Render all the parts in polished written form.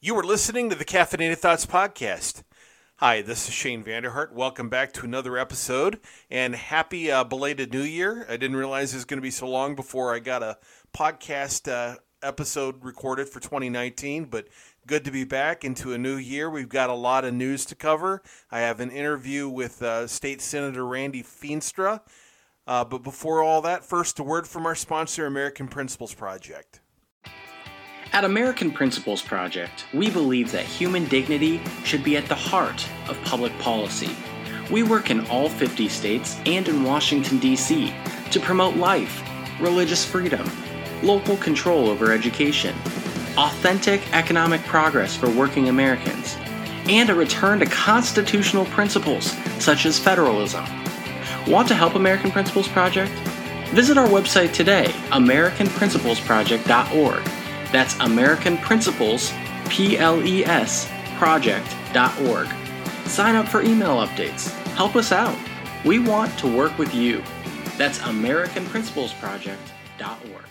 You are listening to the Caffeinated Thoughts Podcast. Hi, this is Shane Vanderhart. Welcome back to another episode, and happy belated New Year. I didn't realize it was going to be so long before I got a podcast episode recorded for 2019, but good to be back into a new year. We've got a lot of news to cover. I have an interview with State Senator Randy Feenstra. But before all that, first a word from our sponsor, American Principles Project. At American Principles Project, we believe that human dignity should be at the heart of public policy. We work in all 50 states and in Washington, D.C. to promote life, religious freedom, local control over education, authentic economic progress for working Americans, and a return to constitutional principles such as federalism. Want to help American Principles Project? Visit our website today, AmericanPrinciplesProject.org. That's American Principles, P-L-E-S, project.org. Sign up for email updates. Help us out. We want to work with you. That's AmericanPrinciplesProject.org.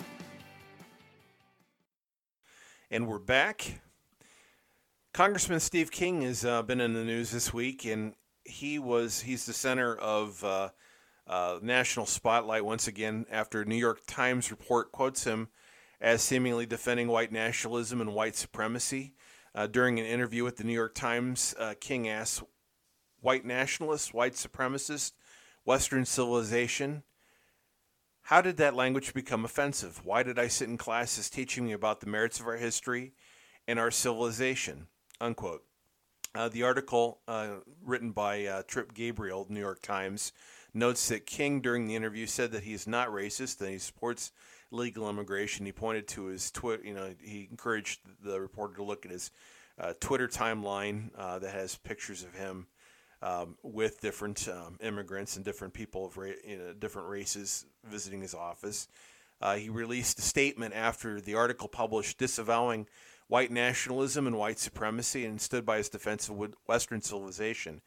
And we're back. Congressman Steve King has been in the news this week, and he's the center of national spotlight once again after a New York Times report quotes him as seemingly defending white nationalism and white supremacy. During an interview with the New York Times, King asked, white nationalists, white supremacists, Western civilization, how did that language become offensive? Why did I sit in classes teaching me about the merits of our history and our civilization? Unquote. The article written by Trip Gabriel, New York Times, notes that King, during the interview, said that he is not racist and he supports legal immigration. He pointed to his Twitter, he encouraged the reporter to look at his Twitter timeline that has pictures of him with different immigrants and different people of different races visiting his office. He released a statement after the article published disavowing white nationalism and white supremacy and stood by his defense of Western civilization.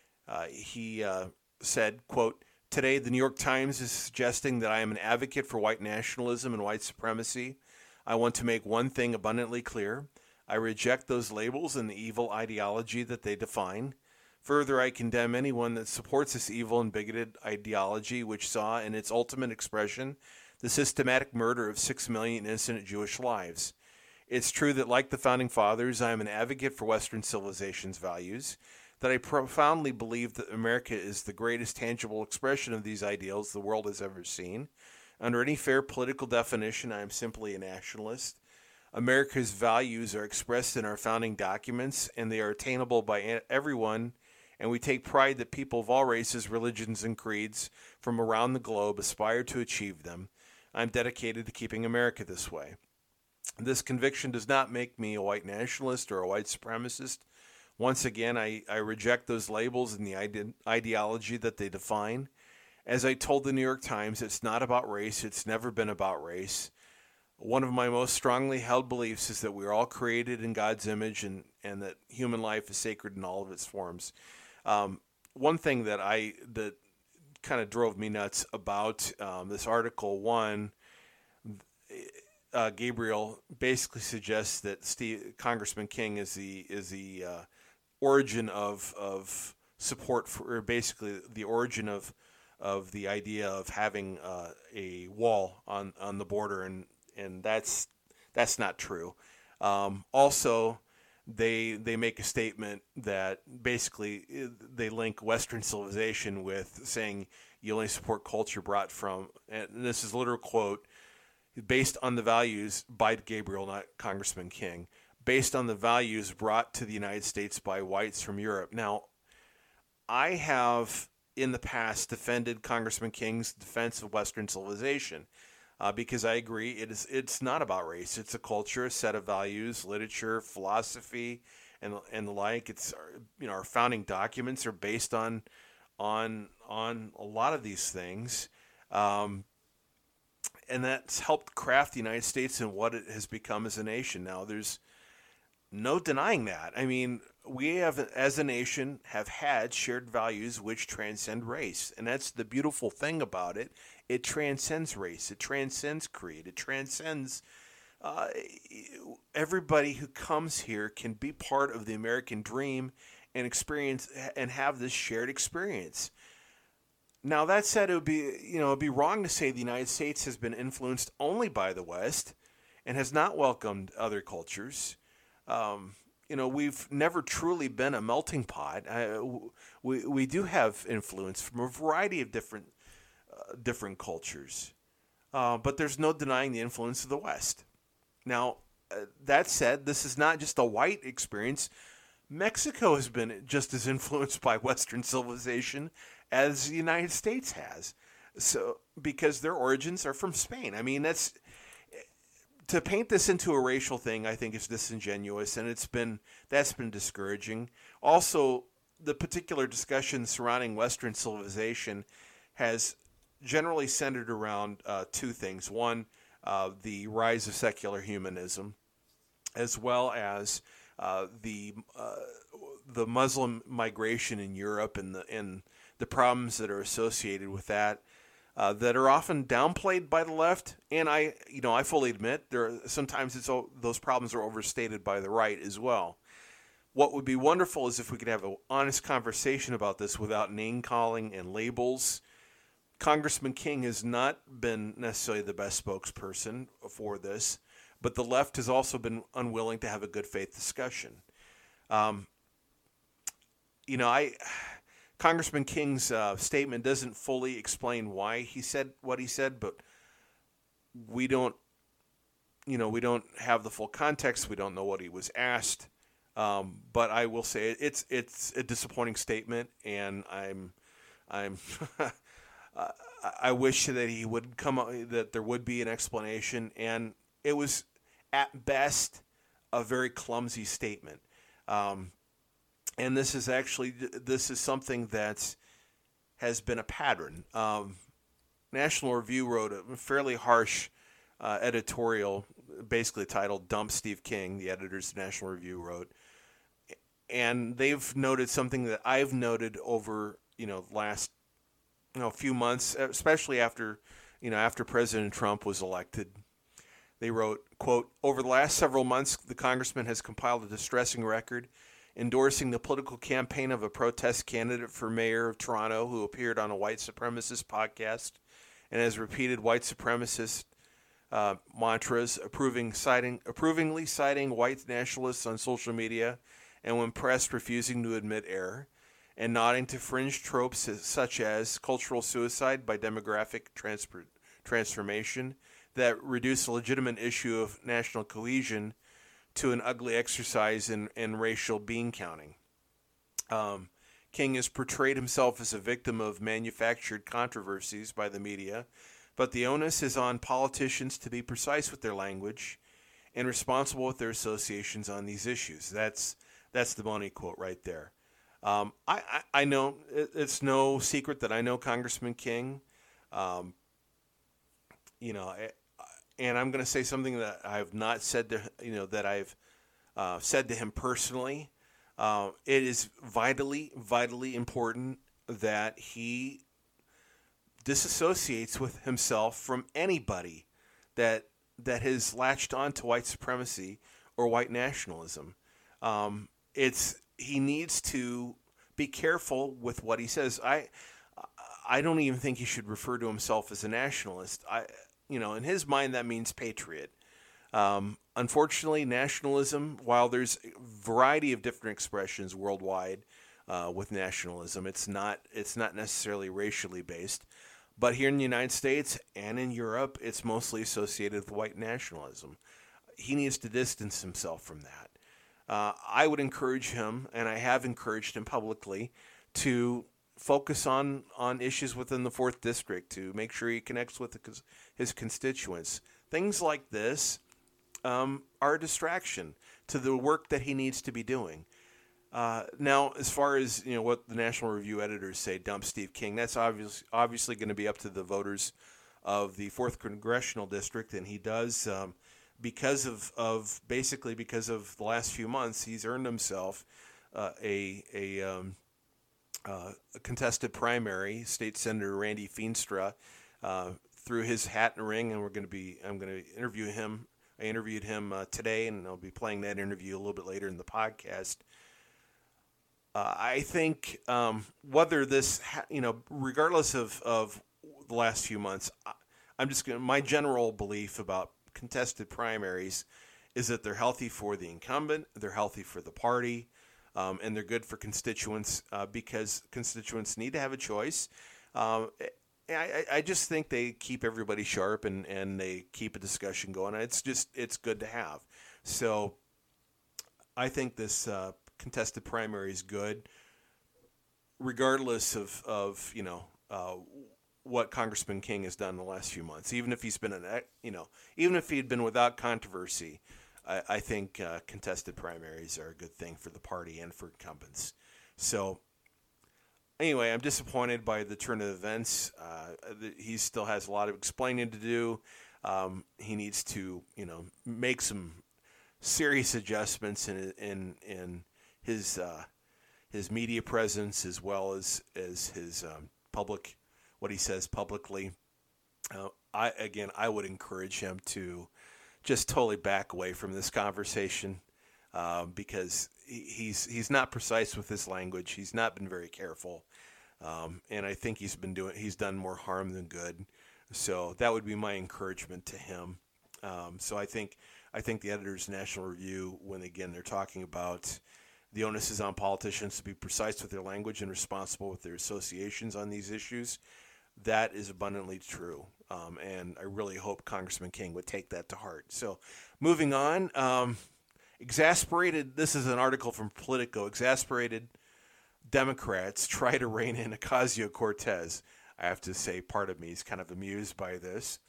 He said, quote, "Today, the New York Times is suggesting that I am an advocate for white nationalism and white supremacy. I want to make one thing abundantly clear. I reject those labels and the evil ideology that they define. Further, I condemn anyone that supports this evil and bigoted ideology, which saw in its ultimate expression the systematic murder of 6 million innocent Jewish lives. It's true that, like the Founding Fathers, I am an advocate for Western civilization's values, that I profoundly believe that America is the greatest tangible expression of these ideals the world has ever seen. Under any fair political definition, I am simply a nationalist. America's values are expressed in our founding documents, and they are attainable by everyone, and we take pride that people of all races, religions, and creeds from around the globe aspire to achieve them. I'm dedicated to keeping America this way. This conviction does not make me a white nationalist or a white supremacist. Once again, I reject those labels and the ideology that they define. As I told the New York Times, it's not about race. It's never been about race. One of my most strongly held beliefs is that we are all created in God's image and that human life is sacred in all of its forms. One thing that kind of drove me nuts about this article, Gabriel basically suggests that Congressman King is the origin of support for, or basically the origin of the idea of having a wall on the border, and that's not true. Also, they make a statement that basically they link Western civilization with saying you only support culture brought from, and this is a literal quote, based on the values by Gabriel, not Congressman King, based on the values brought to the United States by whites from Europe. Now, I have in the past defended Congressman King's defense of Western civilization because I agree it's not about race. It's a culture, a set of values, literature, philosophy, and the like. It's our founding documents are based on a lot of these things. And that's helped craft the United States and what it has become as a nation. Now, there's no denying that. I mean, we have, as a nation, have had shared values which transcend race. And that's the beautiful thing about it. It transcends race. It transcends creed. It transcends uh, everybody who comes here can be part of the American dream and experience and have this shared experience. Now that said, it'd be wrong to say the United States has been influenced only by the West and has not welcomed other cultures. We've never truly been a melting pot. We do have influence from a variety of different cultures, but there's no denying the influence of the West. Now, that said, this is not just a white experience. Mexico has been just as influenced by Western civilization as the United States has. So, because their origins are from Spain. I mean, that's to paint this into a racial thing, I think is disingenuous, and that's been discouraging. Also, the particular discussion surrounding Western civilization has generally centered around two things. One, the rise of secular humanism, as well as the Muslim migration in Europe and the problems that are associated with that. That are often downplayed by the left, and I fully admit sometimes those problems are overstated by the right as well. What would be wonderful is if we could have an honest conversation about this without name calling and labels. Congressman King has not been necessarily the best spokesperson for this, but the left has also been unwilling to have a good faith discussion. Congressman King's statement doesn't fully explain why he said what he said, but we don't have the full context. We don't know what he was asked. But I will say it's a disappointing statement, and I wish that he would that there would be an explanation, and it was at best a very clumsy statement. And this is something that has been a pattern. National Review wrote a fairly harsh editorial, basically titled "Dump Steve King." The editors of National Review wrote, and they've noted something that I've noted over last few months, especially after President Trump was elected. They wrote, quote, "Over the last several months, the congressman has compiled a distressing record, endorsing the political campaign of a protest candidate for mayor of Toronto who appeared on a white supremacist podcast and has repeated white supremacist mantras, approvingly citing white nationalists on social media, and when pressed, refusing to admit error, and nodding to fringe tropes such as cultural suicide by demographic transformation that reduce the legitimate issue of national cohesion to an ugly exercise in racial bean counting. King has portrayed himself as a victim of manufactured controversies by the media, but the onus is on politicians to be precise with their language and responsible with their associations on these issues." That's the Boney quote right there. I know it's no secret that I know Congressman King. And I'm going to say something that I have not said to that I've said to him personally. It is vitally important that he disassociates with himself from anybody that has latched on to white supremacy or white nationalism. He needs to be careful with what he says. I don't even think he should refer to himself as a nationalist. In his mind, that means patriot. Unfortunately, nationalism, while there's a variety of different expressions worldwide with nationalism, it's not necessarily racially based. But here in the United States and in Europe, it's mostly associated with white nationalism. He needs to distance himself from that. I would encourage him, and I have encouraged him publicly, to focus on issues within the 4th District, to make sure he connects with his constituents. Things like this are a distraction to the work that he needs to be doing. Now, as far as what the National Review editors say, dump Steve King, that's obviously going to be up to the voters of the 4th Congressional District, and he does, because of the last few months, he's earned himself a contested primary. State Senator Randy Feenstra threw his hat in the ring, and I'm going to interview him I interviewed him today, and I'll be playing that interview a little bit later in the podcast. I think whether this, regardless of the last few months, my general belief about contested primaries is that they're healthy for the incumbent, they're healthy for the party, and they're good for constituents because constituents need to have a choice. I just think they keep everybody sharp and they keep a discussion going. It's good to have. So I think this contested primary is good, regardless of what Congressman King has done in the last few months. Even if he's been even if he had been without controversy, I think contested primaries are a good thing for the party and for incumbents. So anyway, I'm disappointed by the turn of events. He still has a lot of explaining to do. He needs to, make some serious adjustments in his media presence as well as his public, what he says publicly. I would encourage him to just totally back away from this conversation because he's not precise with his language. He's not been very careful, and I think he's done more harm than good. So that would be my encouragement to him. So I think the Editor's National Review, when again they're talking about the onus is on politicians to be precise with their language and responsible with their associations on these issues, that is abundantly true. And I really hope Congressman King would take that to heart. So moving on, this is an article from Politico. Exasperated Democrats try to rein in Ocasio-Cortez. I have to say, part of me is kind of amused by this.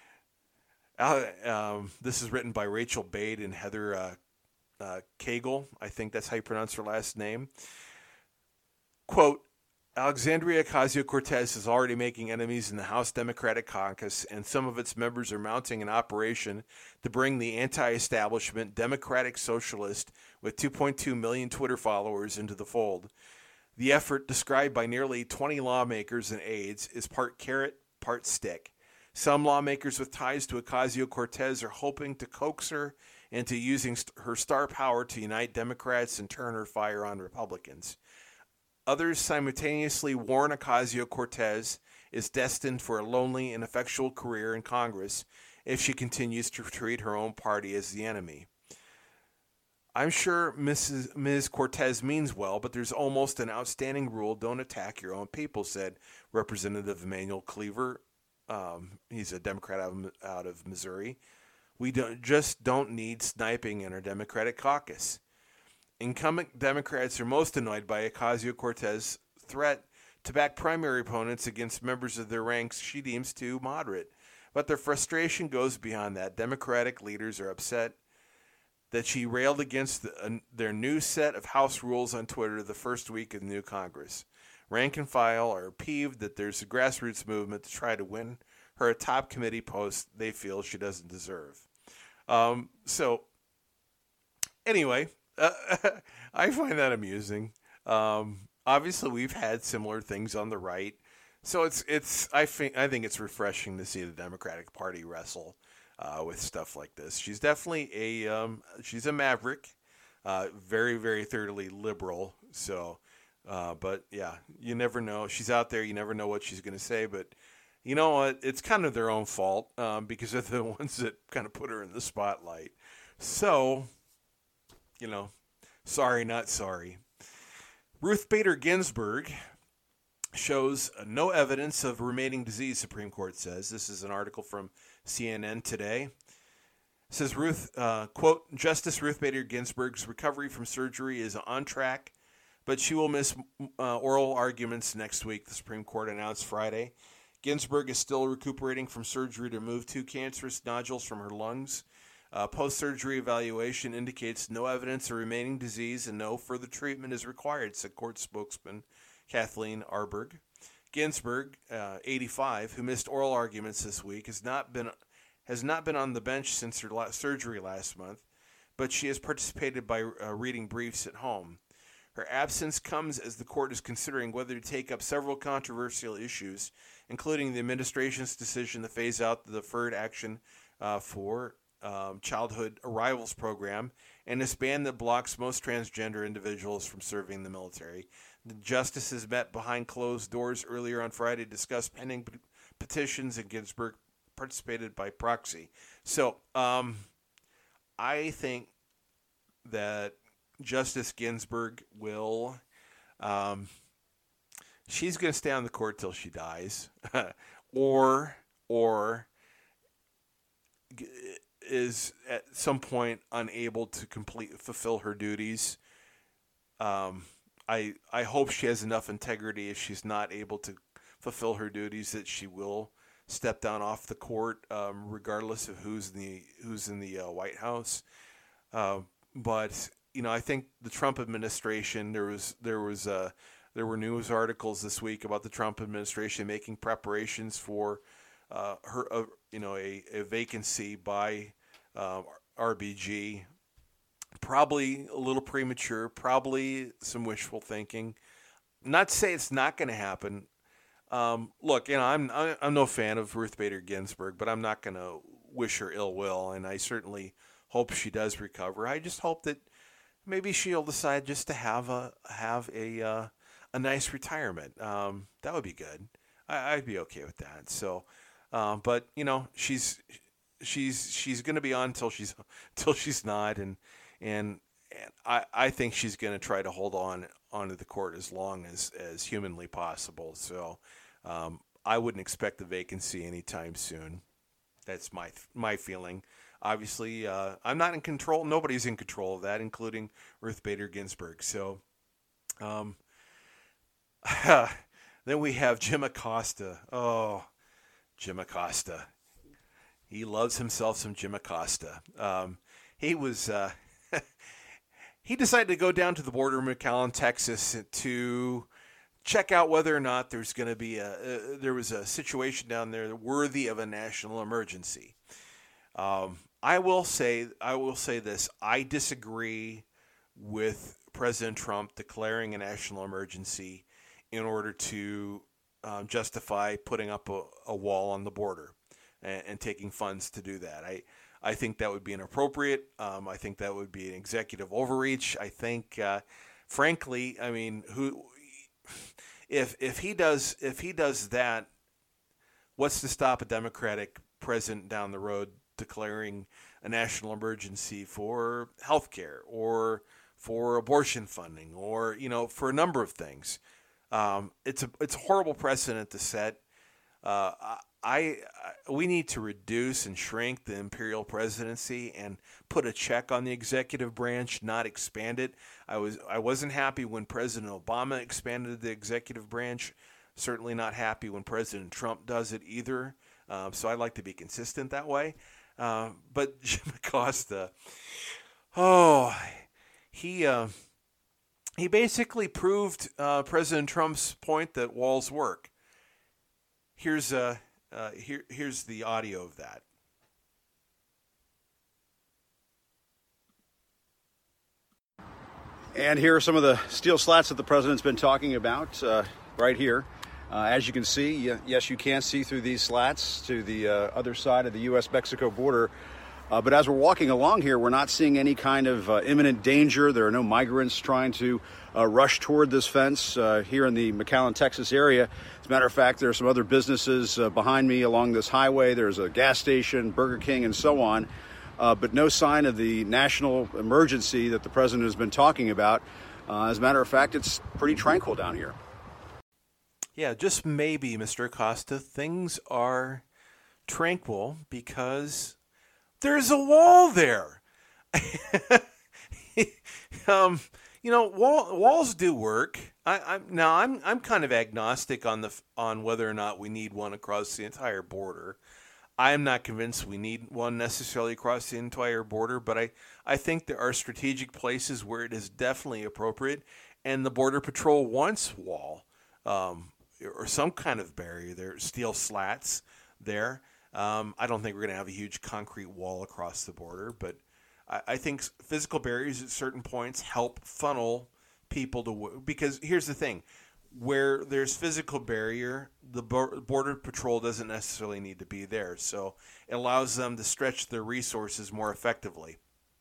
This is written by Rachel Bade and Heather Cagle. I think that's how you pronounce her last name. Quote, Alexandria Ocasio-Cortez is already making enemies in the House Democratic Caucus, and some of its members are mounting an operation to bring the anti-establishment Democratic Socialist with 2.2 million Twitter followers into the fold. The effort, described by nearly 20 lawmakers and aides, is part carrot, part stick. Some lawmakers with ties to Ocasio-Cortez are hoping to coax her into using her star power to unite Democrats and turn her fire on Republicans. Others simultaneously warn Ocasio-Cortez is destined for a lonely and ineffectual career in Congress if she continues to treat her own party as the enemy. I'm sure Ms. Cortez means well, but there's almost an outstanding rule: don't attack your own people, said Representative Emanuel Cleaver. He's a Democrat out of Missouri. We don't need sniping in our Democratic caucus. Incumbent Democrats are most annoyed by Ocasio-Cortez's threat to back primary opponents against members of their ranks she deems too moderate. But their frustration goes beyond that. Democratic leaders are upset that she railed against their new set of House rules on Twitter the first week of the new Congress. Rank and file are peeved that there's a grassroots movement to try to win her a top committee post they feel she doesn't deserve. Anyway, I find that amusing. Obviously, we've had similar things on the right, so I think it's refreshing to see the Democratic Party wrestle with stuff like this. She's definitely she's a maverick, very, very thoroughly liberal. So, but yeah, you never know. She's out there. You never know what she's going to say. But you know what? It's kind of their own fault because they're the ones that kind of put her in the spotlight. So, sorry, not sorry. Ruth Bader Ginsburg shows no evidence of remaining disease, Supreme Court says. This is an article from CNN today. It says, quote, Justice Ruth Bader Ginsburg's recovery from surgery is on track, but she will miss oral arguments next week, the Supreme Court announced Friday. Ginsburg is still recuperating from surgery to remove 2 cancerous nodules from her lungs. Post-surgery evaluation indicates no evidence of remaining disease and no further treatment is required, said court spokesman Kathleen Arberg. Ginsburg, 85, who missed oral arguments this week, has not been on the bench since her surgery last month, but she has participated by reading briefs at home. Her absence comes as the court is considering whether to take up several controversial issues, including the administration's decision to phase out the deferred action for childhood arrivals program and this ban that blocks most transgender individuals from serving the military. The justices met behind closed doors earlier on Friday to discuss pending petitions, and Ginsburg participated by proxy. So I think that Justice Ginsburg will, she's going to stay on the court till she dies, or is at some point unable to fulfill her duties. I hope she has enough integrity if she's not able to fulfill her duties that she will step down off the court, regardless of who's in the White House. But I think the Trump administration, there were news articles this week about the Trump administration making preparations for a vacancy by RBG. Probably a little premature, probably some wishful thinking. Not to say it's not going to happen. Look, I'm no fan of Ruth Bader Ginsburg, but I'm not going to wish her ill will, and I certainly hope she does recover. I just hope that maybe she'll decide just to have a nice retirement. That would be good. I'd be okay with that. So, but she's going to be on till she's not, and I think she's going to try to hold onto the court as long as humanly possible. So I wouldn't expect a vacancy anytime soon. That's my feeling. Obviously, I'm not in control. Nobody's in control of that, including Ruth Bader Ginsburg. So then we have Jim Acosta. Oh, Jim Acosta. He loves himself some Jim Acosta. He was... He decided to go down to the border of McAllen, Texas, to check out whether or not there's going to be there was a situation down there worthy of a national emergency. I will say this: I disagree with President Trump declaring a national emergency in order to justify putting up a wall on the border and taking funds to do that. I think that would be inappropriate. I think that would be an executive overreach. I think, frankly, I mean, if he does that, what's to stop a Democratic president down the road declaring a national emergency for health care or for abortion funding or for a number of things? It's a horrible precedent to set. We need to reduce and shrink the imperial presidency and put a check on the executive branch, not expand it. I wasn't happy when President Obama expanded the executive branch. Certainly not happy when President Trump does it either. So I like to be consistent that way. But Jim Acosta, he basically proved President Trump's point that walls work. Here's the audio of that. And here are some of the steel slats that the president's been talking about right here. As you can see, yes, you can see through these slats to the other side of the U.S.-Mexico border. But as we're walking along here, we're not seeing any kind of imminent danger. There are no migrants trying to rush toward this fence here in the McAllen, Texas area. As a matter of fact, there are some other businesses behind me along this highway. There's a gas station, Burger King, and so on. But no sign of the national emergency that the president has been talking about. As a matter of fact, it's pretty tranquil down here. Yeah, just maybe, Mr. Acosta, things are tranquil because there's a wall there. Walls do work. I'm kind of agnostic on whether or not we need one across the entire border. I am not convinced we need one necessarily across the entire border, but I think there are strategic places where it is definitely appropriate, and the Border Patrol wants wall or some kind of barrier there, steel slats there. I don't think we're going to have a huge concrete wall across the border, but I think physical barriers at certain points help funnel people to, because here's the thing. where there's physical barrier, the border patrol doesn't necessarily need to be there, so it allows them to stretch their resources more effectively.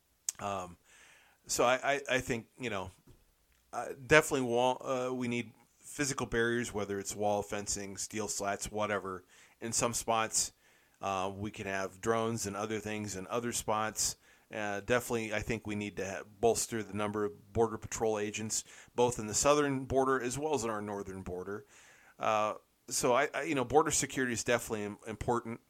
So I think definitely we need physical barriers, whether it's wall fencing, steel slats, whatever. In some spots, we can have drones and other things in other spots. Definitely, I think we need to bolster the number of Border Patrol agents, both in the southern border as well as in our northern border. So border security is definitely important.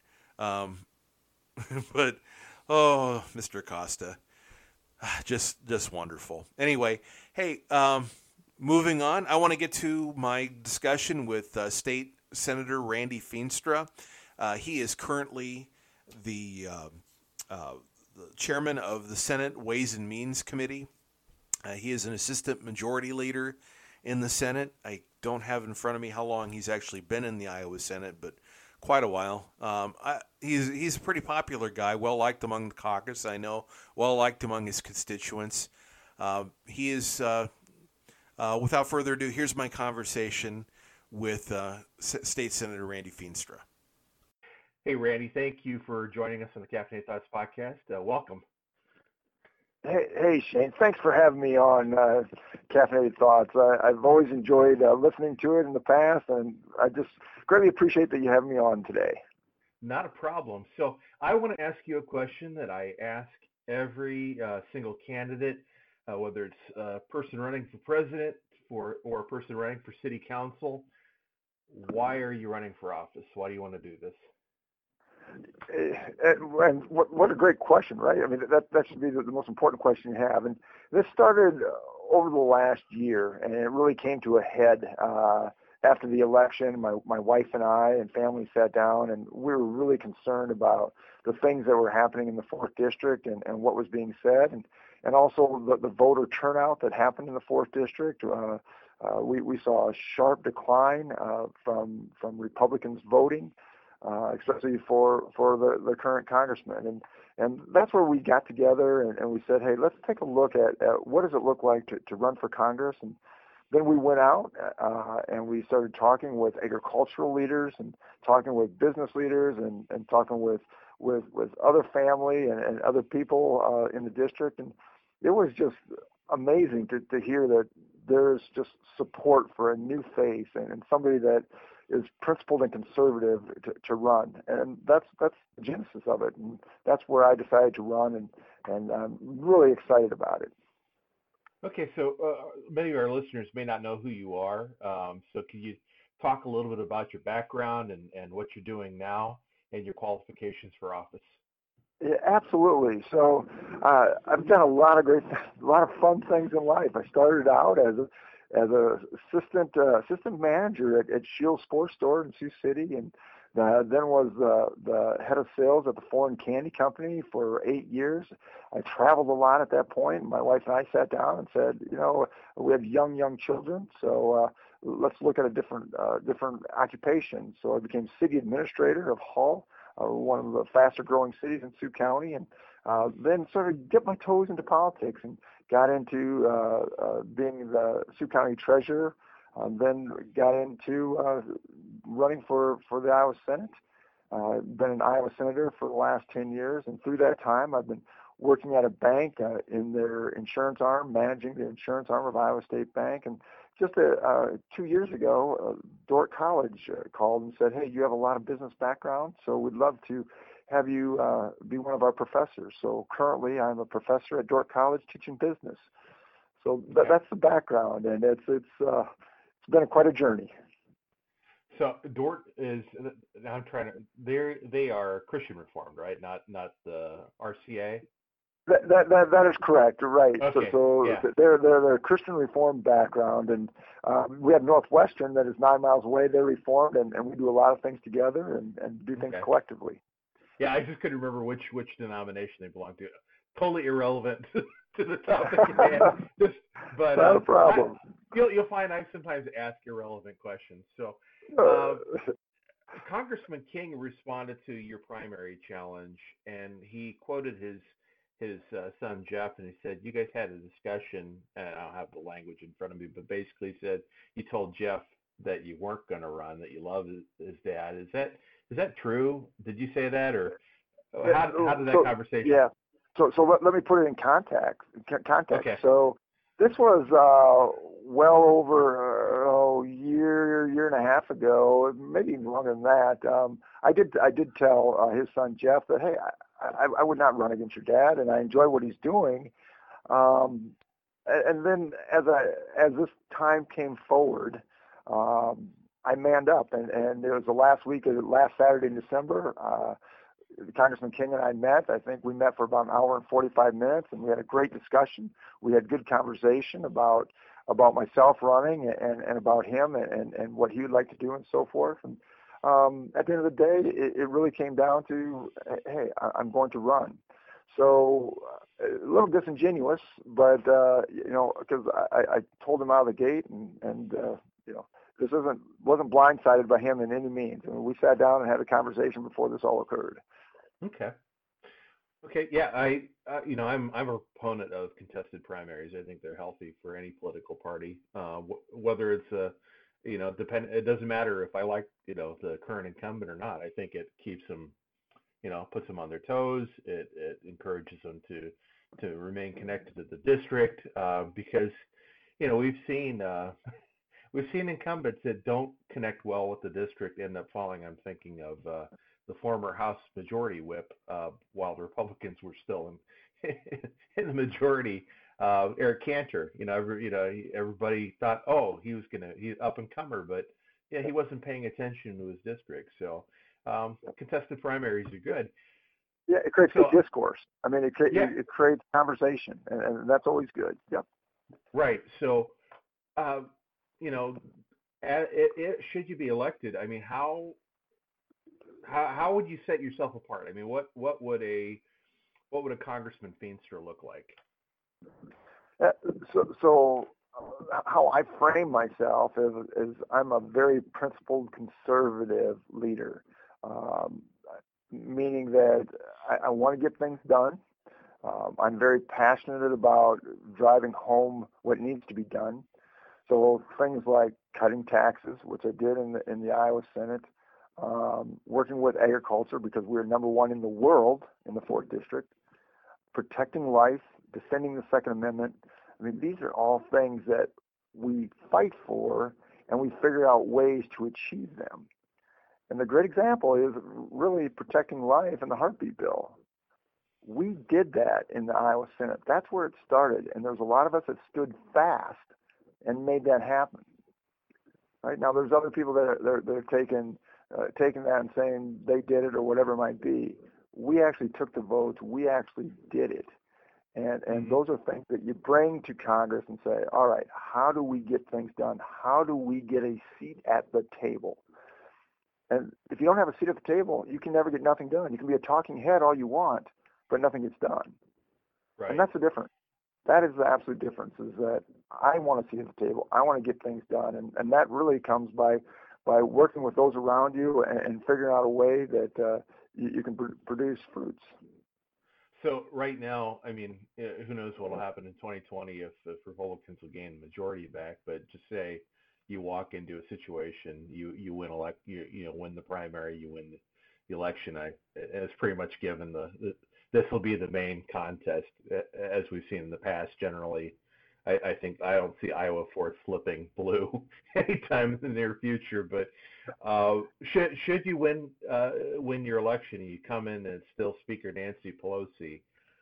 But Mr. Acosta, just wonderful. Anyway, hey, moving on, I want to get to my discussion with State Senator Randy Feenstra. He is currently the chairman of the Senate Ways and Means Committee. He is an assistant majority leader in the Senate. I don't have in front of me how long he's actually been in the Iowa Senate, but quite a while. He's a pretty popular guy, well liked among the caucus, I know, well liked among his constituents. He is, without further ado, here's my conversation with State Senator Randy Feenstra. Hey, Randy, thank you for joining us on the Caffeinated Thoughts podcast. Welcome. Hey, Shane. Thanks for having me on Caffeinated Thoughts. I've always enjoyed listening to it in the past, and I just greatly appreciate that you have me on today. Not a problem. So I want to ask you a question that I ask every single candidate, whether it's a person running for president or a person running for city council. Why are you running for office? Why do you want to do this? And what a great question, right? I mean, that should be the most important question you have. And this started over the last year, and it really came to a head after the election. My wife and I and family sat down, and we were really concerned about the things that were happening in the 4th District and what was being said, and also the voter turnout that happened in the 4th District. We saw a sharp decline from Republicans voting. Especially for the current congressman. And that's where we got together and we said, hey, let's take a look at what does it look like to run for Congress. And then we went out and we started talking with agricultural leaders and talking with business leaders and talking with other family and other people in the district. And it was just amazing to hear that there's just support for a new face and somebody that is principled and conservative to run, and that's the genesis of it, and that's where I decided to run, and I'm really excited about it. Okay, so many of our listeners may not know who you are, so can you talk a little bit about your background and what you're doing now and your qualifications for office? Yeah, absolutely. So I've done a lot of fun things in life. I started out as a assistant manager at Shields Sports Store in Sioux City, and then was the head of sales at the Foreign Candy Company for 8 years. I traveled a lot at that point. My wife and I sat down and said, we have young children, so let's look at a different occupation. So I became city administrator of Hull, one of the faster growing cities in Sioux County, and then sort of dipped my toes into politics and got into being the Sioux County treasurer, then got into running for the Iowa Senate. Been an Iowa senator for the last 10 years, and through that time I've been working at a bank in their insurance arm, managing the insurance arm of Iowa State Bank. And just 2 years ago, Dordt College called and said, hey, you have a lot of business background, so we'd love to have you be one of our professors. So currently I'm a professor at Dordt College teaching business. So that's the background, and it's been quite a journey. So Dordt is, I'm trying to, they are Christian Reformed, right? Not the RCA? That is correct, right. Okay. So yeah. They're a Christian Reformed background, and we have Northwestern that is 9 miles away. They're Reformed, and we do a lot of things together and do things collectively. Yeah, I just couldn't remember which denomination they belong to. Totally irrelevant to the topic at hand. But not a problem. You'll find I sometimes ask irrelevant questions. So Congressman King responded to your primary challenge, and he quoted his his son Jeff, and he said you guys had a discussion, and I don't have the language in front of me, but basically said you told Jeff that you weren't going to run, that you love his dad. Is that true? Did you say that, or how did that conversation? Yeah. So let me put it in context. Okay. So this was well over a year and a half ago, maybe even longer than that. I did tell his son Jeff that, hey, I would not run against your dad, and I enjoy what he's doing. And then as this time came forward, I manned up, and it was the last Saturday in December. Congressman King and I met. I think we met for about an hour and 45 minutes, and we had a great discussion. We had good conversation about myself running and about him and what he would like to do and so forth. And at the end of the day, it really came down to, hey, I'm going to run. So a little disingenuous, but because I told him out of the gate, and this wasn't blindsided by him in any means. I mean, we sat down and had a conversation before this all occurred. Okay. Yeah. I'm a proponent of contested primaries. I think they're healthy for any political party. Whether it's it doesn't matter if I like the current incumbent or not. I think it keeps them, puts them on their toes. It encourages them to remain connected to the district because we've seen incumbents that don't connect well with the district end up falling. I'm thinking of the former House Majority Whip while the Republicans were still in the majority. Eric Cantor, everybody thought, oh, he's up and comer, but yeah, he wasn't paying attention to his district. So contested primaries are good. Yeah, it creates good discourse. I mean, it creates conversation, and that's always good. Yep. Right. So, should you be elected, I mean, how would you set yourself apart? I mean, what would a Congressman Feenstra look like? So how I frame myself is I'm a very principled conservative leader, meaning that I want to get things done. I'm very passionate about driving home what needs to be done. So things like cutting taxes, which I did in the Iowa Senate, working with agriculture because we're number one in the world in the 4th District, protecting life, defending the Second Amendment. I mean, these are all things that we fight for, and we figure out ways to achieve them. And the great example is really protecting life in the heartbeat bill. We did that in the Iowa Senate. That's where it started, and there's a lot of us that stood fast and made that happen. Right now, there's other people that are taking that and saying they did it or whatever it might be. We actually took the votes. We actually did it. And those are things that you bring to Congress and say, all right, how do we get things done? How do we get a seat at the table? And if you don't have a seat at the table, you can never get nothing done. You can be a talking head all you want, but nothing gets done. Right. And that's the difference. That is the absolute difference, is that I want a seat at the table. I want to get things done. And that really comes by working with those around you and figuring out a way that you can produce fruits. So right now, I mean, who knows what will happen in 2020 if Republicans will gain the majority back? But just say you walk into a situation, you win win the primary, you win the election. It's pretty much given this will be the main contest as we've seen in the past. Generally, I think I don't see Iowa 4th flipping blue anytime in the near future. But should you win your election, you come in and it's still Speaker Nancy Pelosi.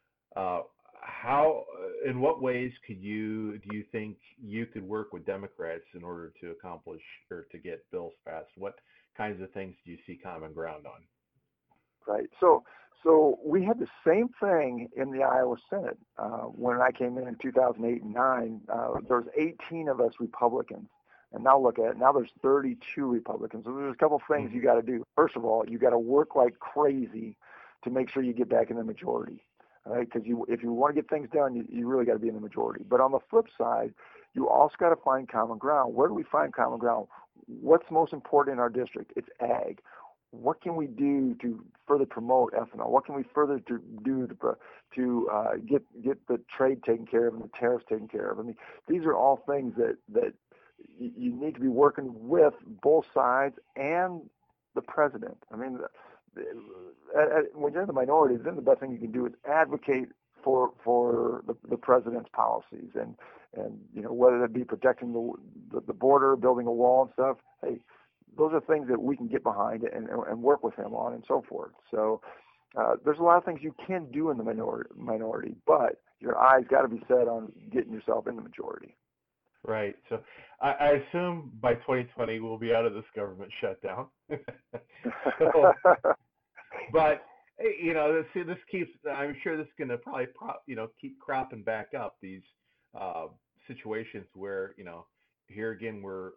In what ways do you think you could work with Democrats in order to accomplish or to get bills passed? What kinds of things do you see common ground on? Right. So we had the same thing in the Iowa Senate when I came in 2008 and 9. There was 18 of us Republicans, and now look at it. Now there's 32 Republicans. So there's a couple of things you got to do. First of all, you got to work like crazy to make sure you get back in the majority. All right, because if you want to get things done, you really got to be in the majority. But on the flip side, you also got to find common ground. Where do we find common ground? What's most important in our district? It's ag. what can we do to further promote ethanol? What can we further do to get the trade taken care of and the tariffs taken care of? I mean, these are all things that you need to be working with both sides and the president. I mean, when you're in the minority, then the best thing you can do is advocate for the president's policies, and whether that be protecting the border, building a wall and stuff. Hey, those are things that we can get behind and work with him on and so forth. So there's a lot of things you can do in the minority, but your eyes got to be set on getting yourself in the majority. Right. So I assume by 2020 we'll be out of this government shutdown. So, but this keeps. I'm sure this is going to probably keep cropping back up, these situations where here again we're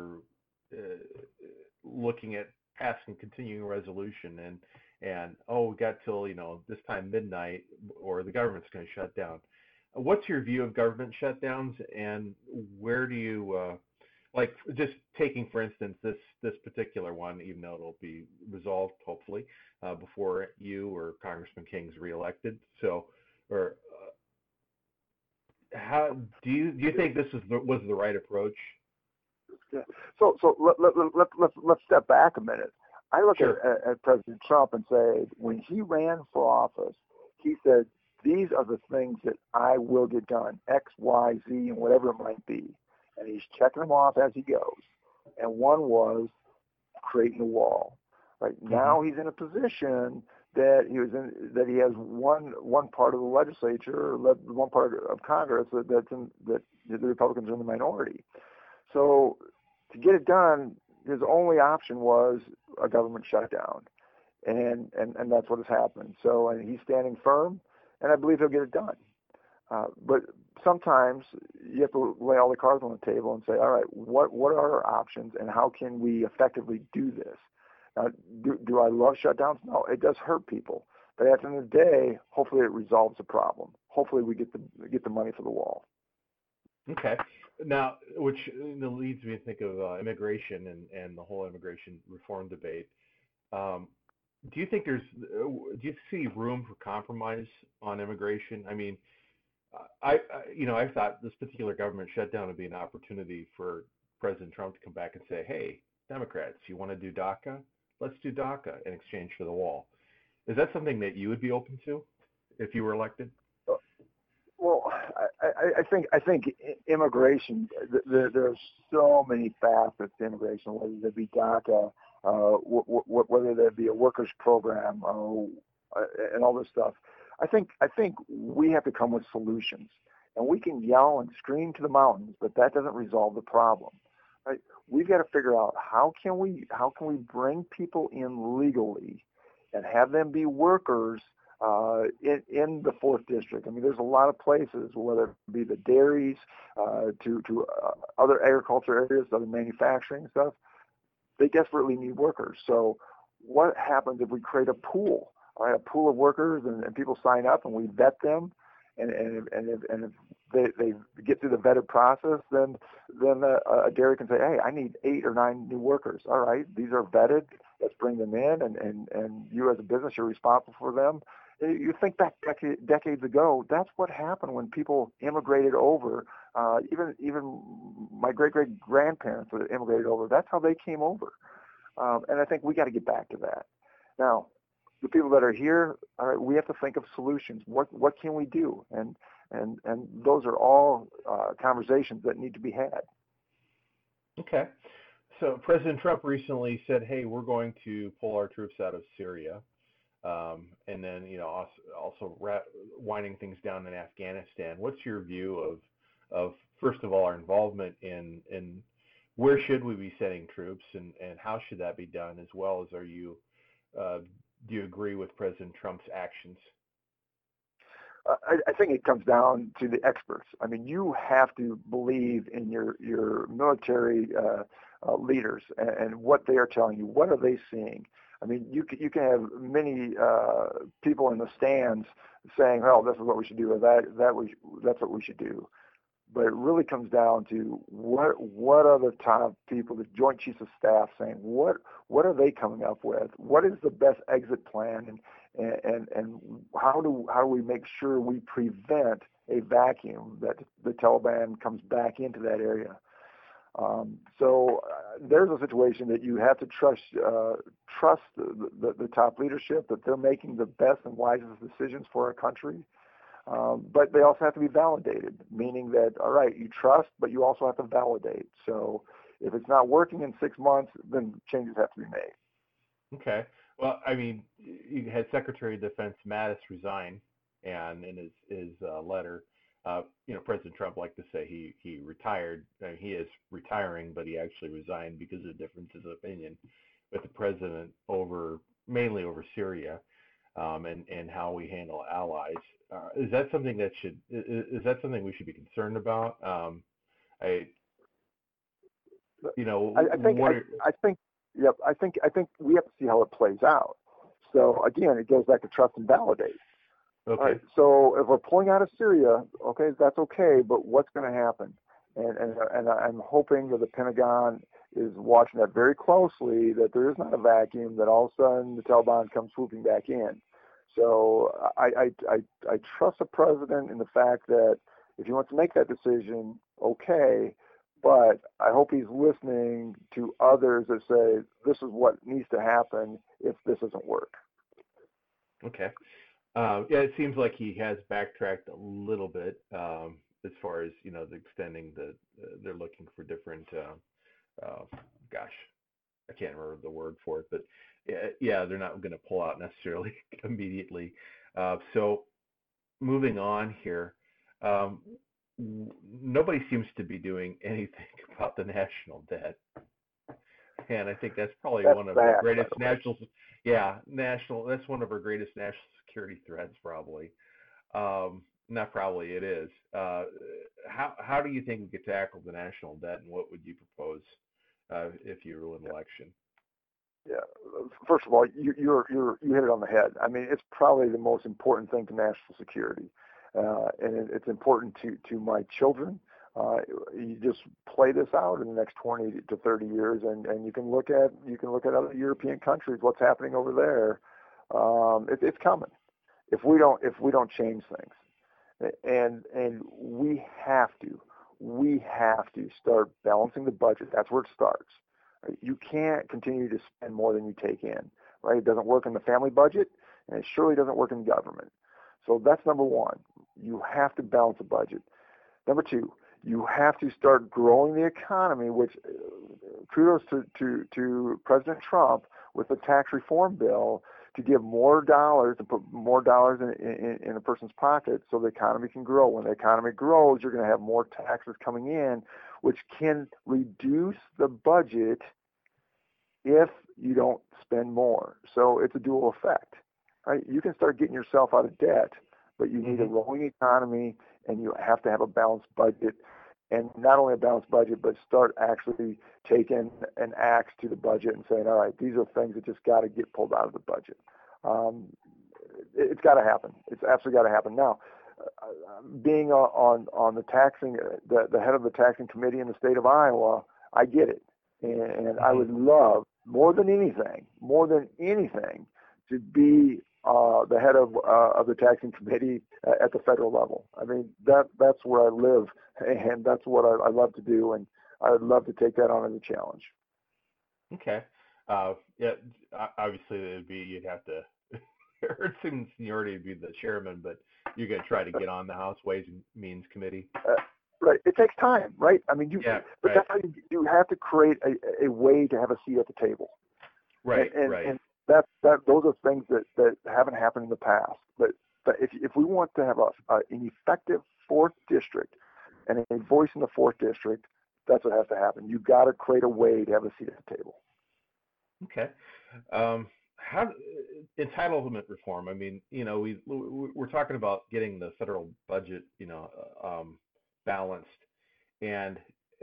looking at passing continuing resolution and we got till this time midnight or the government's going to shut down. What's your view of government shutdowns, and where do you just taking for instance this particular one, even though it'll be resolved hopefully before you or Congressman King's reelected? So, or how do you think this was the right approach? Yeah. So let's step back a minute. I look Sure. at President Trump and say, when he ran for office, he said, these are the things that I will get done, X, Y, Z, and whatever it might be. And he's checking them off as he goes. And one was creating a wall. Right now, he's in a position that he has one part of the legislature, or one part of Congress that the Republicans are in the minority. So to get it done, his only option was a government shutdown, and that's what has happened. So and he's standing firm, and I believe he'll get it done. But sometimes you have to lay all the cards on the table and say, all right, what are our options, and how can we effectively do this? Now, do I love shutdowns? No, it does hurt people. But at the end of the day, hopefully it resolves the problem. Hopefully we get the money for the wall. Okay. Now, which leads me to think of immigration and the whole immigration reform debate. Do you see room for compromise on immigration? I mean, I thought this particular government shutdown would be an opportunity for President Trump to come back and say, hey, Democrats, you want to do DACA? Let's do DACA in exchange for the wall. Is that something that you would be open to if you were elected? Well, I think immigration. There's so many facets to immigration, whether that be DACA, whether that be a workers program, and all this stuff. I think we have to come with solutions, and we can yell and scream to the mountains, but that doesn't resolve the problem. Right? We've got to figure out how can we bring people in legally, and have them be workers. In the 4th District. I mean, there's a lot of places, whether it be the dairies, to other agriculture areas, other manufacturing stuff, they desperately need workers. So what happens if we create a pool, right, a pool of workers, and people sign up and we vet them, and if they get through the vetted process, then a dairy can say, hey, I need 8 or 9 new workers. All right, these are vetted. Let's bring them in, and you as a business, you're responsible for them. You think back decades ago, that's what happened when people immigrated over. Even my great-great-grandparents that immigrated over, that's how they came over. And I think we got to get back to that. Now, the people that are here, all right, we have to think of solutions. What can we do? And those are all conversations that need to be had. Okay. So President Trump recently said, hey, we're going to pull our troops out of Syria. And then, also winding things down in Afghanistan. What's your view of first of all, our involvement in where should we be sending troops, and how should that be done, as well as do you agree with President Trump's actions? I think it comes down to the experts. I mean, you have to believe in your military leaders and what they are telling you. What are they seeing? I mean, you can have many people in the stands saying, "Oh, this is what we should do," or that's what we should do. but it really comes down to what are the top people, the Joint Chiefs of Staff, saying? What are they coming up with? What is the best exit plan, and how do we make sure we prevent a vacuum that the Taliban comes back into that area? There's a situation that you have to trust the top leadership, that they're making the best and wisest decisions for our country. But they also have to be validated, meaning that, all right, you trust, but you also have to validate. So if it's not working in 6 months, then changes have to be made. Okay. Well, I mean, you had Secretary of Defense Mattis resign, and in his letter, President Trump liked to say he retired. He is retiring, but he actually resigned because of differences of opinion with the president mainly over Syria, and how we handle allies. Is that something we should be concerned about? I think we have to see how it plays out. So again, it goes back to trust and validate. Okay. All right, so if we're pulling out of Syria, okay, that's okay, but what's going to happen? And I'm hoping that the Pentagon is watching that very closely, that there is not a vacuum, that all of a sudden the Taliban comes swooping back in. So I trust the president in the fact that if he wants to make that decision, okay, but I hope he's listening to others that say this is what needs to happen if this doesn't work. Okay. It seems like he has backtracked a little bit as far as the extending they're looking for different. I can't remember the word for it, but yeah, they're not going to pull out necessarily immediately. So moving on here, nobody seems to be doing anything about the national debt, and I think that's probably one of the greatest national. Yeah, that's one of our greatest national security threats, probably. Not probably, it is. How do you think we could tackle the national debt, and what would you propose if you were in election? Yeah. First of all, you hit it on the head. I mean, it's probably the most important thing to national security, and it's important to my children. You just play this out in the next 20 to 30 years, and you can look at other European countries. What's happening over there? It's coming if we don't change things, and we have to start balancing the budget. That's where it starts. You can't continue to spend more than you take in, right? It doesn't work in the family budget, and it surely doesn't work in government. So that's number one. You have to balance the budget. Number two, you have to start growing the economy, which kudos to President Trump with the tax reform bill to give more dollars, to put more dollars in a person's pocket so the economy can grow. When the economy grows, you're going to have more taxes coming in, which can reduce the budget if you don't spend more. So it's a dual effect, right? You can start getting yourself out of debt, but you need a rolling economy, and you have to have a balanced budget. And not only a balanced budget, but start actually taking an axe to the budget and saying, all right, these are things that just got to get pulled out of the budget. It's got to happen. It's absolutely got to happen. Now, being on the taxing, the head of the taxing committee in the state of Iowa, I get it. And I would love, more than anything, to be the head of the taxing committee at the federal level. I mean, that's where I live, and that's what I love to do, and I would love to take that on as a challenge. Okay. Yeah. Obviously, you'd have to earn some seniority to be the chairman, but you're going to try to get on the House Ways and Means Committee. Right. It takes time, right? I mean, that's how you have to create a way to have a seat at the table. Right. And those are things that haven't happened in the past. But if we want to have an effective fourth district and a voice in the fourth district, that's what has to happen. You've got to create a way to have a seat at the table. Okay. How entitlement reform? I mean, we're talking about getting the federal budget, balanced, and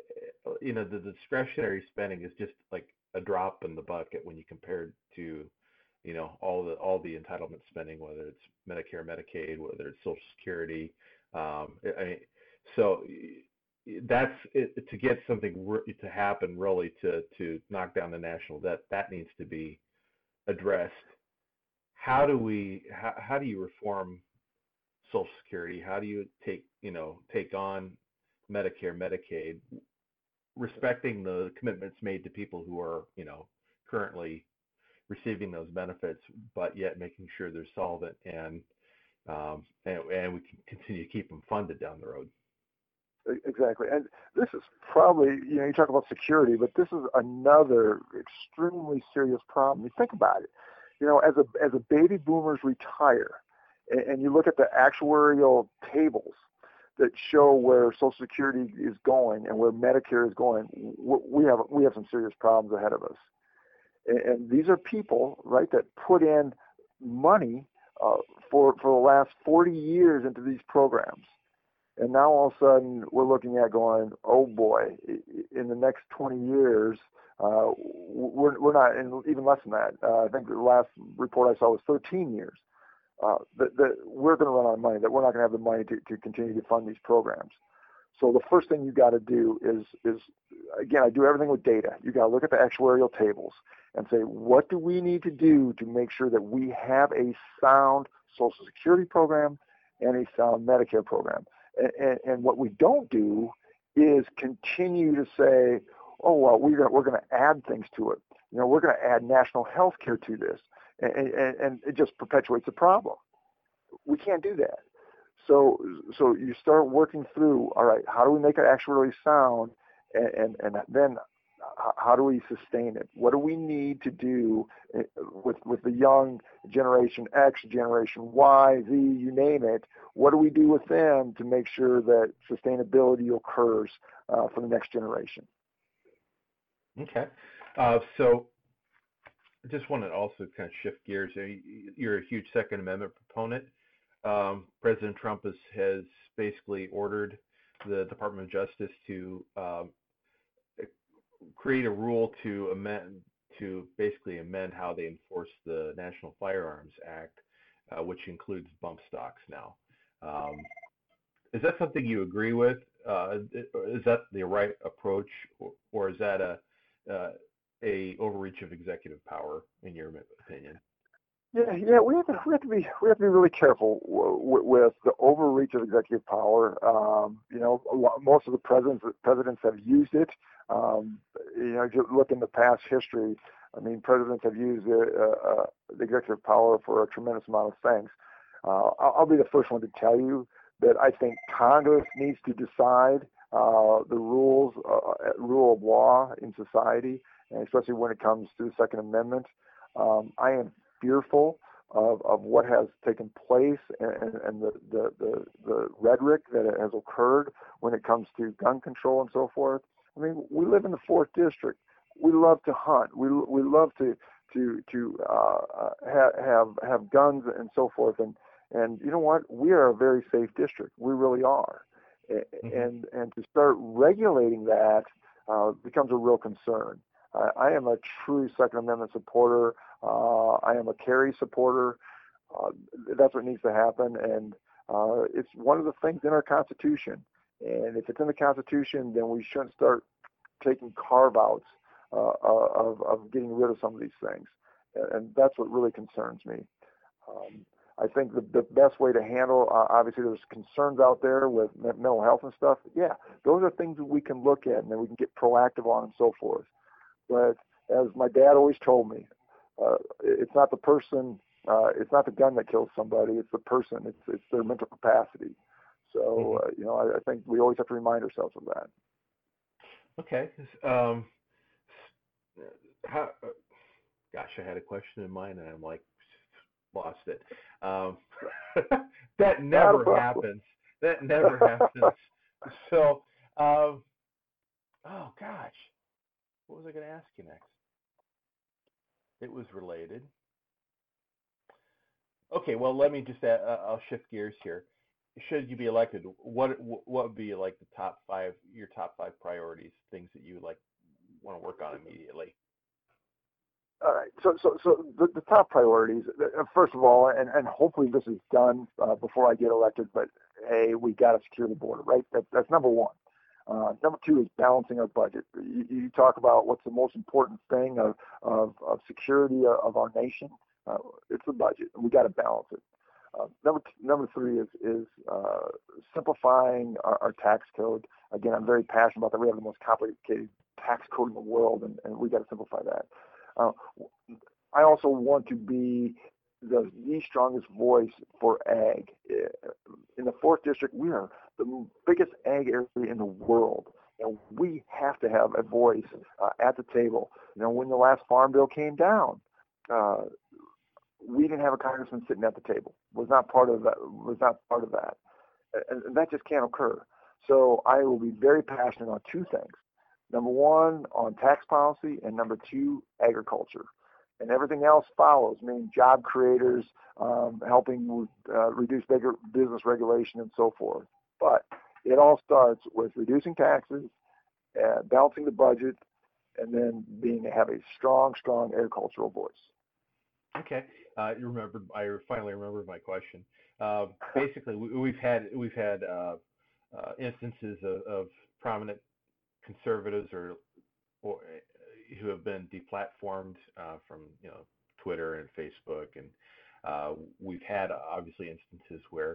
the discretionary spending is just like a drop in the bucket when you compare it to, all the entitlement spending, whether it's Medicare, Medicaid, whether it's Social Security. So that's it, to get something to happen really to knock down the national debt. That needs to be addressed. How do how do you reform Social Security? How do you take on Medicare, Medicaid, respecting the commitments made to people who are currently receiving those benefits, but yet making sure they're solvent and we can continue to keep them funded down the road. Exactly. And this is probably, you talk about security, but this is another extremely serious problem. You think about it. As a baby boomers retire, and you look at the actuarial tables that show where Social Security is going and where Medicare is going, we have some serious problems ahead of us. And these are people, right, that put in money for the last 40 years into these programs. And now all of a sudden we're looking at going, oh boy, in the next 20 years, we're not, and even less than that. I think the last report I saw was 13 years. That we're going to run out of money, that we're not going to have the money to continue to fund these programs. So the first thing you got to do is, again, I do everything with data. You got to look at the actuarial tables and say, what do we need to do to make sure that we have a sound Social Security program and a sound Medicare program? And what we don't do is continue to say, oh, well, we're going to add things to it. We're going to add national health care to this. And it just perpetuates the problem. We can't do that. So you start working through, all right, how do we make it actually sound? And then how do we sustain it? What do we need to do with the young generation X, generation Y, Z, you name it? What do we do with them to make sure that sustainability occurs for the next generation? Okay. So I just want to also kind of shift gears. You're a huge Second Amendment proponent. President Trump has basically ordered the Department of Justice to create a rule to basically amend how they enforce the National Firearms Act, which includes bump stocks now. Is that something you agree with? Is that the right approach, or is that a overreach of executive power, in your opinion? Yeah, we have to be really careful with the overreach of executive power. Most of the presidents have used it. If you look in the past history, I mean, presidents have used the executive power for a tremendous amount of things. I'll be the first one to tell you that I think Congress needs to decide the rule of law in society, and especially when it comes to the Second Amendment. I am fearful of what has taken place and the rhetoric that has occurred when it comes to gun control and so forth. I mean, we live in the 4th District. We love to hunt. We love to have guns and so forth. And you know what? We are a very safe district. We really are. Mm-hmm. And to start regulating that becomes a real concern. I am a true Second Amendment supporter. I am a Kerry supporter. That's what needs to happen. And it's one of the things in our Constitution. And if it's in the Constitution, then we shouldn't start taking carve-outs of getting rid of some of these things. And that's what really concerns me. I think the best way to handle, obviously there's concerns out there with mental health and stuff. Yeah, those are things that we can look at and then we can get proactive on and so forth. But as my dad always told me, it's not the person, it's not the gun that kills somebody, it's the person, it's their mental capacity. So, I think we always have to remind ourselves of that. Okay. Gosh, I had a question in mind and I'm like, lost it. That never happens. That never happens. So, oh gosh, what was I going to ask you next? It was related. Okay, well, let me just I'll shift gears here. Should you be elected, what would be like your top five priorities, things that you like want to work on immediately? All right. So the top priorities, first of all, and hopefully this is done before I get elected, but hey, we got to secure the border, right? That's number one. Number two is balancing our budget. You talk about what's the most important thing of security of our nation. It's the budget, and we got to balance it. Number three is simplifying our tax code. Again, I'm very passionate about that. We have the most complicated tax code in the world, and we got to simplify that. I also want to be the strongest voice for ag. In the 4th District, we are the biggest ag area in the world, and we have to have a voice at the table. When the last farm bill came down, we didn't have a congressman sitting at the table. Was not part of that. And that just can't occur. So I will be very passionate on two things. Number one, on tax policy, and number two, agriculture. And everything else follows, meaning job creators, helping reduce bigger business regulation and so forth. But it all starts with reducing taxes, balancing the budget, and then have a strong agricultural voice. Okay, I finally remembered my question. Basically, we've had instances of prominent conservatives or who have been deplatformed from Twitter and Facebook, and we've had obviously instances where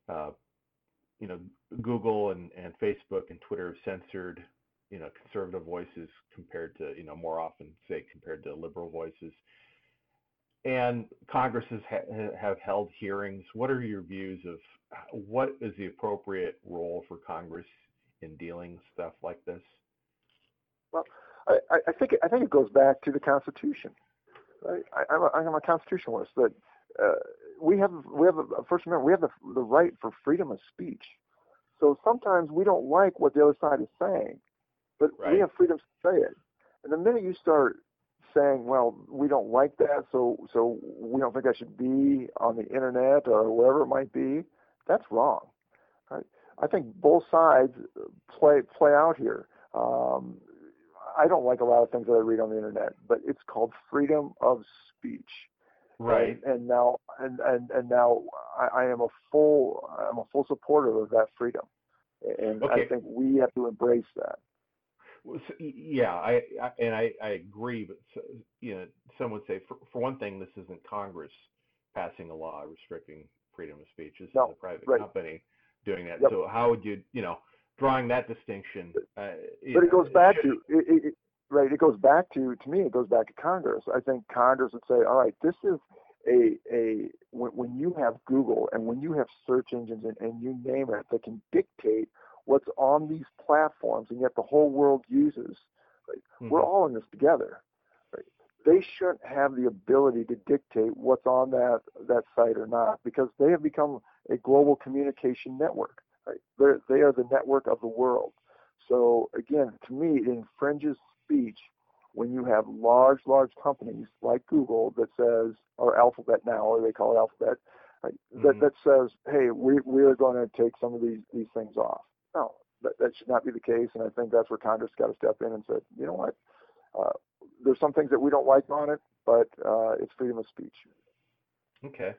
Google and Facebook and Twitter have censored conservative voices compared to more often compared to liberal voices. And Congresses have held hearings. What are your views of what is the appropriate role for Congress in dealing with stuff like this? Well, I think it goes back to the Constitution. Right? I'm a constitutionalist. That we have First Amendment. We have the right for freedom of speech. So sometimes we don't like what the other side is saying, but right. We have freedom to say it. And the minute you start saying, well, we don't like that, so we don't think I should be on the internet or wherever it might be, that's wrong. Right? I think both sides play out here. I don't like a lot of things that I read on the internet, but it's called freedom of speech. Right. And now I am a full supporter of that freedom, and okay. I think we have to embrace that. Yeah, I agree, but some would say for one thing, this isn't Congress passing a law restricting freedom of speech. This is a private company doing that. Yep. So how would you drawing that distinction? But it goes back to right. It goes back to me. It goes back to Congress. I think Congress would say, all right, this is when you have Google and when you have search engines and you name it that can dictate what's on these platforms, and yet the whole world uses. Right? Mm-hmm. We're all in this together. Right? They shouldn't have the ability to dictate what's on that site or not, because they have become a global communication network. Right? They are the network of the world. So again, to me, it infringes speech when you have large companies like Google that says, or Alphabet now, or they call it Alphabet, right? Mm-hmm. that says, hey, we are going to take some of these things off. No, that should not be the case, and I think that's where Congress got to step in and say, you know what, there's some things that we don't like on it, but it's freedom of speech. Okay.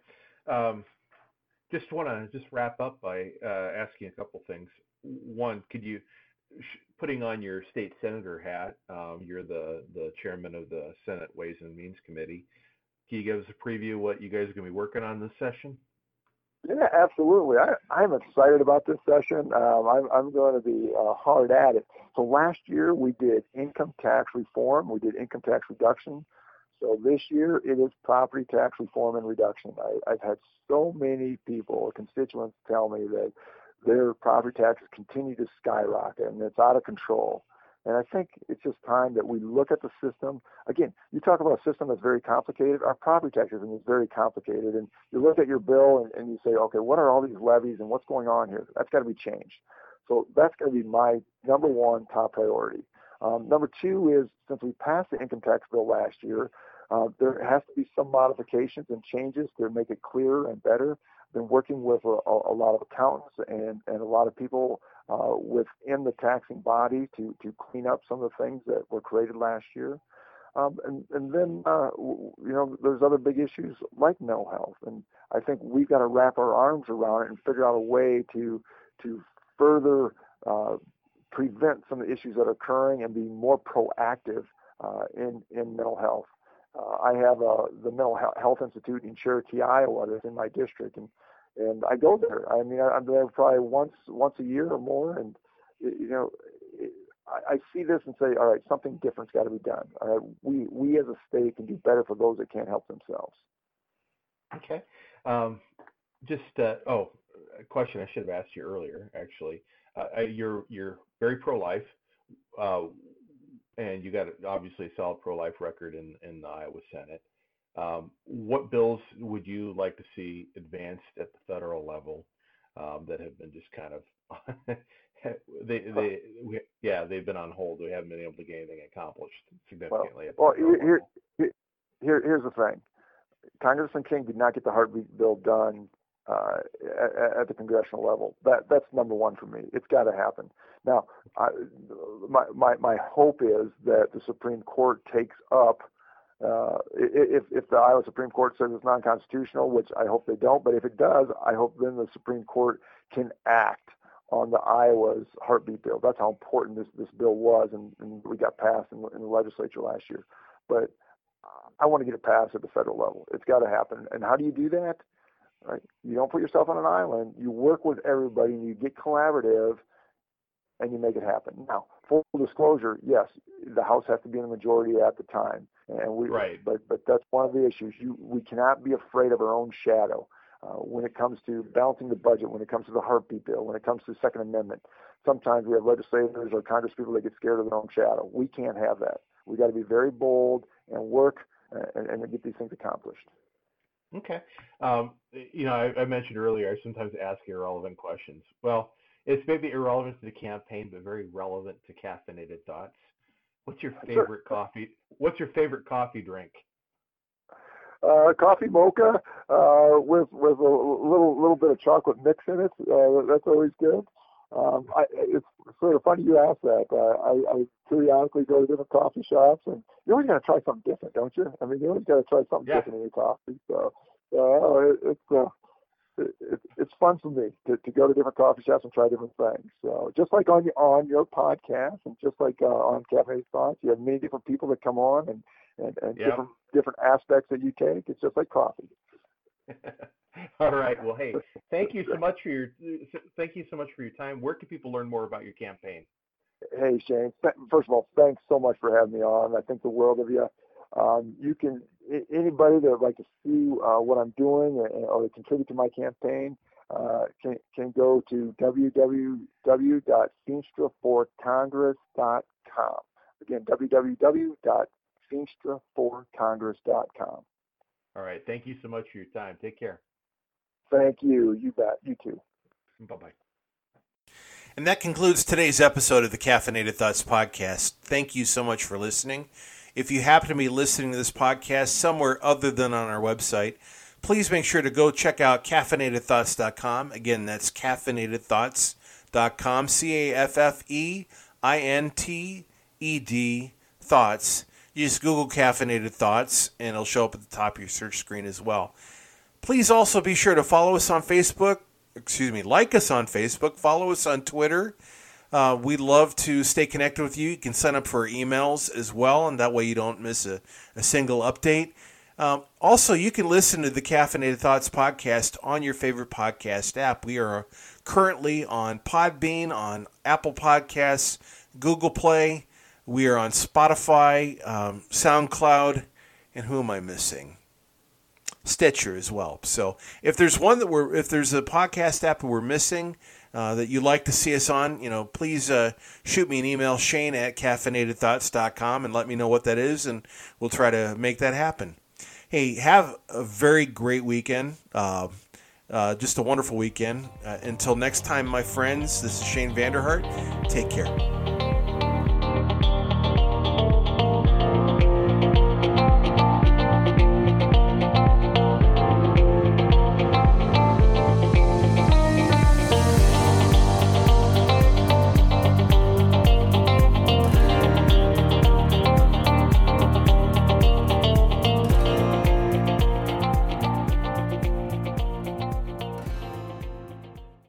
Just want to wrap up by asking a couple things. One, could you, putting on your state senator hat, you're the chairman of the Senate Ways and Means Committee. Can you give us a preview of what you guys are going to be working on this session? Yeah, absolutely. I'm excited about this session. I'm going to be hard at it. So last year we did income tax reform. We did income tax reduction. So this year it is property tax reform and reduction. I've had so many people, constituents, tell me that their property taxes continue to skyrocket and it's out of control. And I think it's just time that we look at the system. Again, you talk about a system that's very complicated. Our property tax system is very complicated. And you look at your bill and you say, okay, what are all these levies and what's going on here? That's got to be changed. So that's going to be my number one top priority. Number two is, since we passed the income tax bill last year, there has to be some modifications and changes to make it clearer and better. I've been working with a lot of accountants and a lot of people within the taxing body to clean up some of the things that were created last year. And then, there's other big issues like mental health. And I think we've got to wrap our arms around it and figure out a way to further prevent some of the issues that are occurring and be more proactive in mental health. I have the Mental Health Institute in Cherokee, Iowa, that's in my district, and I go there. I mean, I'm there probably once a year or more, and I see this and say, all right, something different's got to be done. All right, we as a state can do better for those that can't help themselves. Okay. A question I should have asked you earlier, actually. You're very pro-life, and you got obviously a solid pro-life record in the Iowa Senate. What bills would you like to see advanced at the federal level that have been just kind of they've been on hold. We haven't been able to get anything accomplished significantly. Well, here's the thing. Congressman King did not get the heartbeat bill done at the congressional level. That's number one for me. It's got to happen. Now, my hope is that the Supreme Court takes up, if the Iowa Supreme Court says it's non-constitutional, which I hope they don't, but if it does, I hope then the Supreme Court can act on the Iowa's heartbeat bill. That's how important this bill was, and we got passed in the legislature last year. But I want to get it passed at the federal level. It's got to happen. And how do you do that? Right? You don't put yourself on an island. You work with everybody, and you get collaborative, and you make it happen. Now, full disclosure, yes, the House has to be in the majority at the time, and right. But that's one of the issues. We cannot be afraid of our own shadow when it comes to balancing the budget, when it comes to the heartbeat bill, when it comes to the Second Amendment. Sometimes we have legislators or congresspeople that get scared of their own shadow. We can't have that. We got to be very bold and work and get these things accomplished. Okay. I mentioned earlier, I sometimes ask irrelevant questions. Well, it's maybe irrelevant to the campaign, but very relevant to Caffeinated Thoughts. What's your favorite coffee? What's your favorite coffee drink? Coffee mocha with a little bit of chocolate mix in it. That's always good. It's sort of funny you ask that. I periodically go to different coffee shops, and you always got to try something different, don't you? I mean, you always got to try something different in your coffee. So it's fun for me to go to different coffee shops and try different things. So just like on your podcast, and just like on Caffeinated Thoughts, you have many different people that come on and different aspects that you take. It's just like coffee. All right. Well, hey, thank you so much for your time. Where can people learn more about your campaign? Hey, Shane. First of all, thanks so much for having me on. I think the world of you. You can anybody that would like to see what I'm doing or contribute to my campaign can go to www.feenstra4congress.com. Again, www.feenstra4congress.com. All right. Thank you so much for your time. Take care. Thank you. You bet. You too. Bye-bye. And that concludes today's episode of the Caffeinated Thoughts podcast. Thank you so much for listening. If you happen to be listening to this podcast somewhere other than on our website, please make sure to go check out caffeinatedthoughts.com. Again, that's caffeinatedthoughts.com, CAFFEINTED thoughts. You just Google Caffeinated Thoughts, and it'll show up at the top of your search screen as well. Please also be sure to follow us on Facebook. Like us on Facebook. Follow us on Twitter. We'd love to stay connected with you. You can sign up for our emails as well, and that way you don't miss a single update. Also, you can listen to the Caffeinated Thoughts podcast on your favorite podcast app. We are currently on Podbean, on Apple Podcasts, Google Play. We are on Spotify, SoundCloud, and who am I missing? Stitcher as well. So if there's a podcast app that we're missing that you'd like to see us on, please shoot me an email, shane@caffeinatedthoughts.com, and let me know what that is, and we'll try to make that happen. Hey, have a very great weekend. Just a wonderful weekend. Until next time, my friends, this is Shane Vanderhart. Take care.